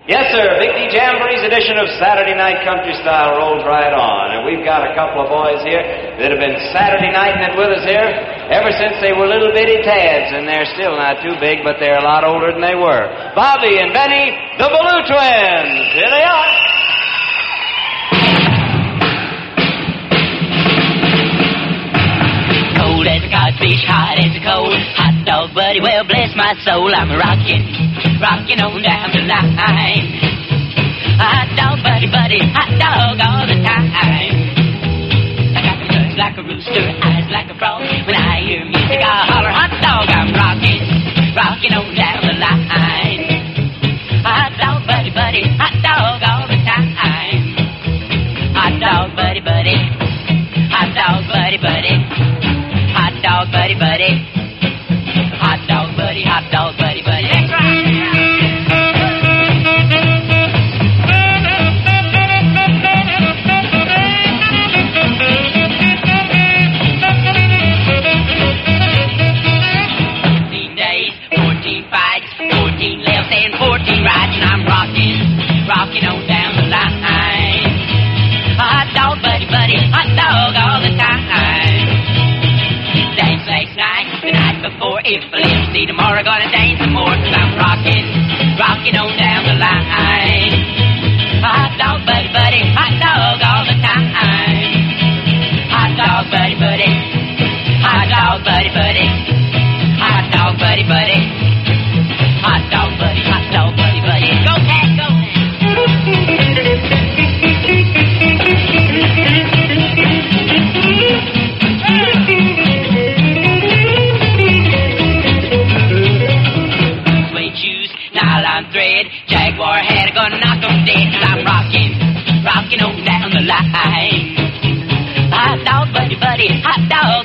Yes, sir. Big D Jamboree's edition of Saturday Night Country Style rolls right on. And we've got a couple of boys here that have been Saturday nighting it with us here ever since they were little bitty tads, and they're still not too big, but they're a lot older than they were. Bobby and Benny, the Ballou Twins. Here they are. Cold as a codfish, hot as a coal. Hot dog, buddy, well, bless my soul. I'm rocking on down the line. Hot dog, buddy, hot dog all the time. I got the guts like a rooster, eyes like a frog. When I hear music, I holler, hot dog. I'm rocking on down the line. Hot dog, buddy, hot dog all the time. Hot dog, buddy, hot dog, buddy. Hot dog, buddy. Hot dog, buddy, hot dog, buddy. That's right. Rocking on down the line. Hot dog, buddy, hot dog all the time. Danced last night, the night before. If I live to see tomorrow, gonna dance some more. Cause I'm rocking on down the line. Hot dog, buddy, hot dog all the time. Hot dog, buddy. Hot dog, buddy. Hot dog, buddy. Hot dog, buddy. Go, cat, go. Suede shoes, nylon thread, Jaguar hat, gonna knock 'em dead. Cause I'm rocking on down the line. Hot dog, buddy, hot dog